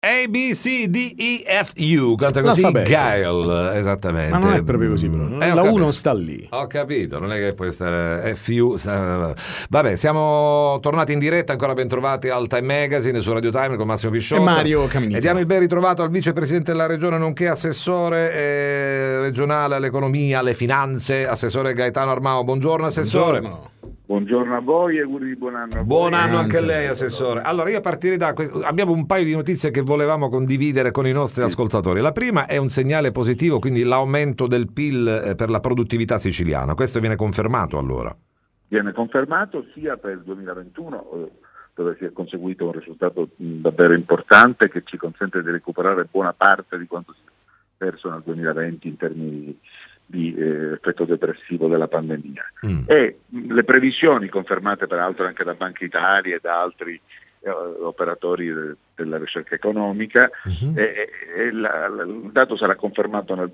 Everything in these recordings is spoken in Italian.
A, B, C, D, E, F, U, canta così L'alfabeto. Guile, esattamente. Ma non è proprio così, però. Ho La U capito. non sta lì. Ho capito, non è che può stare FU. Vabbè, siamo tornati in diretta, ancora ben trovati al Time Magazine su Radio Time con Massimo Pisciotta. E Mario Caminito. E diamo il ben ritrovato al vicepresidente della regione, nonché assessore regionale all'economia, alle finanze, assessore Gaetano Armao. Buongiorno, assessore. Buongiorno a voi e auguri di buon anno a Buon voi. anno anche a lei, assessore. Allora, io partirei da abbiamo un paio di notizie che volevamo condividere con i nostri ascoltatori. La prima è un segnale positivo, quindi l'aumento del PIL per la produttività siciliana. Questo viene confermato allora? Viene confermato sia per il 2021, dove si è conseguito un risultato davvero importante che ci consente di recuperare buona parte di quanto si è perso nel 2020 in termini di effetto depressivo della pandemia. E le previsioni, confermate peraltro anche da Banca Italia e da altri operatori della ricerca economica, il dato sarà confermato nel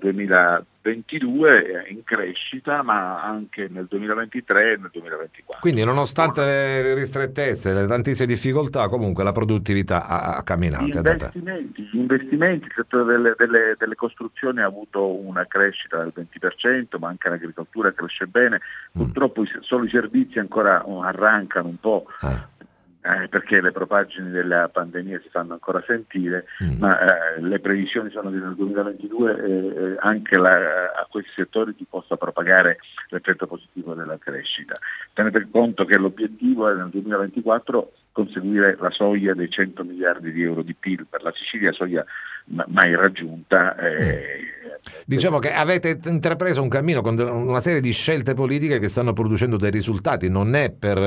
2022 in crescita, ma anche nel 2023 e nel 2024. Quindi nonostante le ristrettezze, le tantissime difficoltà, comunque la produttività ha camminato. Gli investimenti, il settore delle costruzioni ha avuto una crescita del 20%, ma anche l'agricoltura cresce bene. Purtroppo solo i servizi ancora arrancano un po'. Perché le propaggini della pandemia si fanno ancora sentire, ma le previsioni sono che nel 2022 anche a questi settori si possa propagare l'effetto positivo della crescita. Tenete conto che l'obiettivo è nel 2024 conseguire la soglia dei 100 miliardi di euro di PIL per la Sicilia, soglia mai raggiunta. Diciamo che avete intrapreso un cammino con una serie di scelte politiche che stanno producendo dei risultati, non è per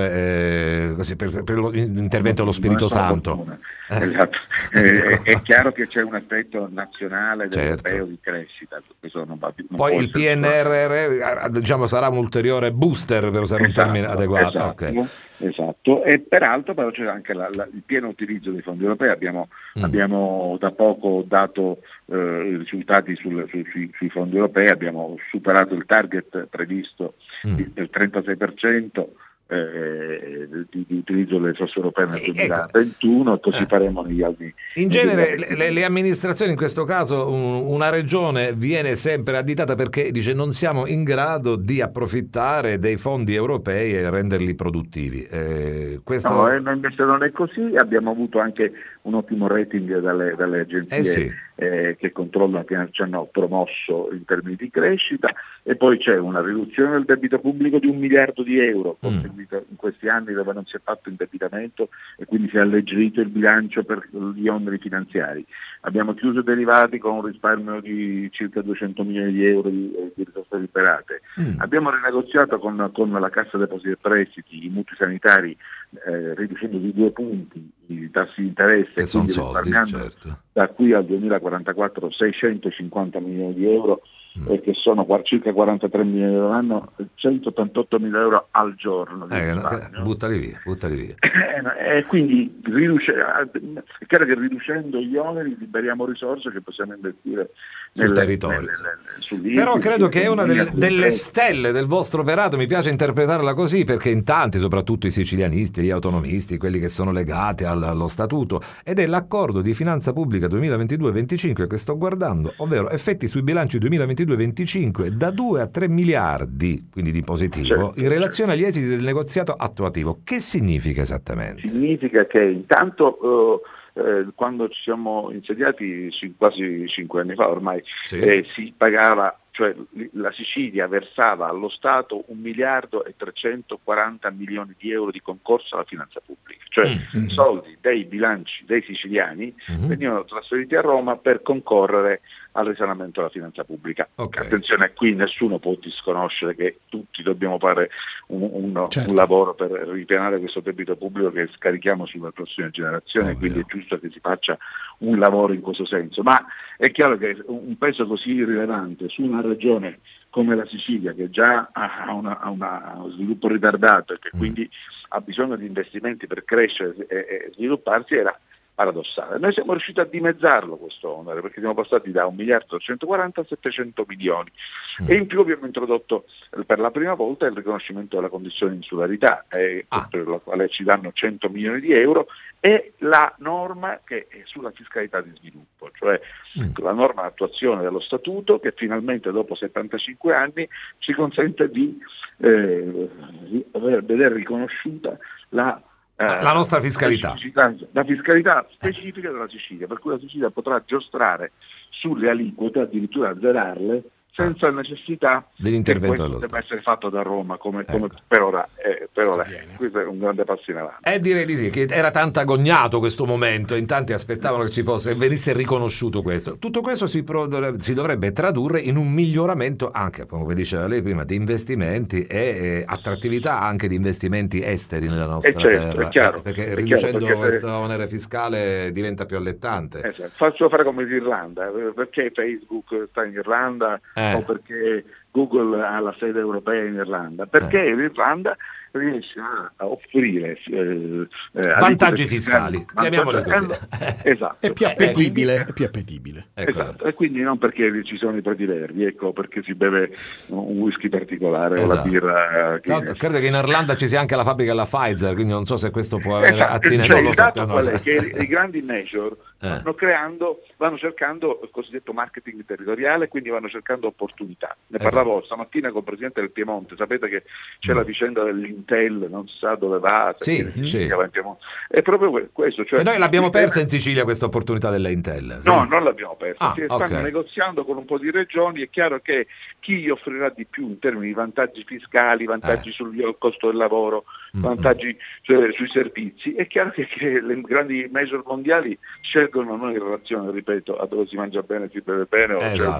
l'intervento dello Spirito Santo. Esatto. È chiaro che c'è un aspetto nazionale ed europeo di crescita. Questo non poi il PNRR diciamo sarà un ulteriore booster, per usare un termine adeguato. Esatto, e peraltro però c'è anche il pieno utilizzo dei fondi europei. Abbiamo da poco dato i risultati sui fondi europei, abbiamo superato il target previsto del 36% di utilizzo delle risorse europee nel 2021, e così faremo negli anni. In genere le amministrazioni, in questo caso una regione viene sempre additata perché dice non siamo in grado di approfittare dei fondi europei e renderli produttivi. No, invece non è così. Abbiamo avuto anche un ottimo rating dalle agenzie che controllano, che ci hanno promosso in termini di crescita, e poi c'è una riduzione del debito pubblico di 1 miliardo di euro conseguita in questi anni dove non si è fatto indebitamento e quindi si è alleggerito il bilancio per gli oneri finanziari. Abbiamo chiuso i derivati con un risparmio di circa 200 milioni di euro di risorse liberate. Abbiamo rinegoziato con la Cassa Depositi e Prestiti i mutui sanitari, riducendo di 2 punti i tassi di interesse, che e quindi risparmiando da qui al 2044 650 milioni di euro, che sono circa 43 milioni di euro all'anno, 188 mila euro al giorno. Buttali via. E quindi è chiaro che riducendo gli oneri liberiamo risorse che possiamo investire sul territorio. Però credo che è una delle stelle del vostro operato, mi piace interpretarla così, perché in tanti, soprattutto i sicilianisti, gli autonomisti, quelli che sono legati allo statuto, ed è l'accordo di finanza pubblica 2022-25 che sto guardando, ovvero effetti sui bilanci 2022-25 da 2 a 3 miliardi, quindi di positivo, in relazione agli esiti del negoziato attuativo. Che significa esattamente? Significa che intanto quando ci siamo insediati quasi 5 anni fa ormai, si pagava, cioè la Sicilia versava allo Stato 1 miliardo e 340 milioni di euro di concorso alla finanza pubblica, cioè i soldi dei bilanci dei siciliani venivano trasferiti a Roma per concorrere al risanamento della finanza pubblica. Attenzione, qui nessuno può disconoscere che tutti dobbiamo fare un lavoro per ripianare questo debito pubblico che scarichiamo sulle prossime generazioni, quindi è giusto che si faccia un lavoro in questo senso, ma è chiaro che un peso così rilevante su una regione come la Sicilia, che già ha uno sviluppo ritardato e che quindi ha bisogno di investimenti per crescere e svilupparsi, era paradossale. Noi siamo riusciti a dimezzarlo questo onere, perché siamo passati da 1 miliardo 140 a 700 milioni e in più abbiamo introdotto per la prima volta il riconoscimento della condizione di insularità, per la quale ci danno 100 milioni di euro, e la norma che è sulla fiscalità di sviluppo, cioè la norma attuazione dello statuto che finalmente dopo 75 anni ci consente di vedere riconosciuta la nostra fiscalità. La fiscalità specifica della Sicilia, per cui la Sicilia potrà giostrare sulle aliquote, addirittura azzerarle, senza necessità dell'intervento dello Stato. Deve Stato. essere fatto da Roma, come per ora questo è un grande passo in avanti. Direi di sì, che era tanto agognato questo momento, in tanti aspettavano che ci fosse, venisse riconosciuto questo. Tutto questo si dovrebbe tradurre in un miglioramento anche, come diceva lei prima, di investimenti e attrattività anche di investimenti esteri nella nostra terra. È chiaro, perché riducendo questo onere fiscale diventa più allettante. Faccio fare come l'Irlanda, perché Facebook sta in Irlanda o perché Google ha la sede europea in Irlanda, perché l'Irlanda riesce a offrire vantaggi fiscali, chiamiamoli così. Esatto. È più appetibile. È più appetibile. Esatto. E quindi non perché ci sono i preti verdi, perché si beve un whisky particolare o la birra. Credo che in Irlanda ci sia anche la fabbrica della Pfizer, quindi non so se questo può avere attinenza. Il dato qual è? Che i grandi major vanno cercando il cosiddetto marketing territoriale, quindi vanno cercando opportunità. Ne parlavo stamattina con il presidente del Piemonte, sapete che c'è la vicenda dell'Intel, non si sa dove va, è proprio questo. Cioè, e noi l'abbiamo persa in Sicilia questa opportunità dell'Intel? Sì. No, non l'abbiamo persa, stanno negoziando con un po' di regioni, è chiaro che chi gli offrirà di più in termini di vantaggi fiscali, vantaggi sul costo del lavoro, vantaggi sui servizi, è chiaro che le grandi major mondiali scelgono non in relazione, ripeto, a dove si mangia bene, si beve bene,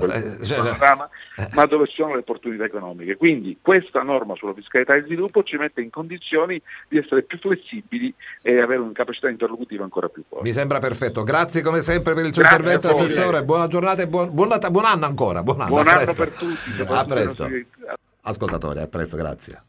ma dove ci sono le opportunità economiche. Quindi questa norma sulla fiscalità e sviluppo ci mette in condizioni di essere più flessibili e avere una capacità interlocutiva ancora più forte. Mi sembra perfetto. Grazie come sempre per il suo intervento, Assessore. Buona giornata e buon anno ancora. Buon anno per tutti. A presto. Ascoltatori, a presto, grazie.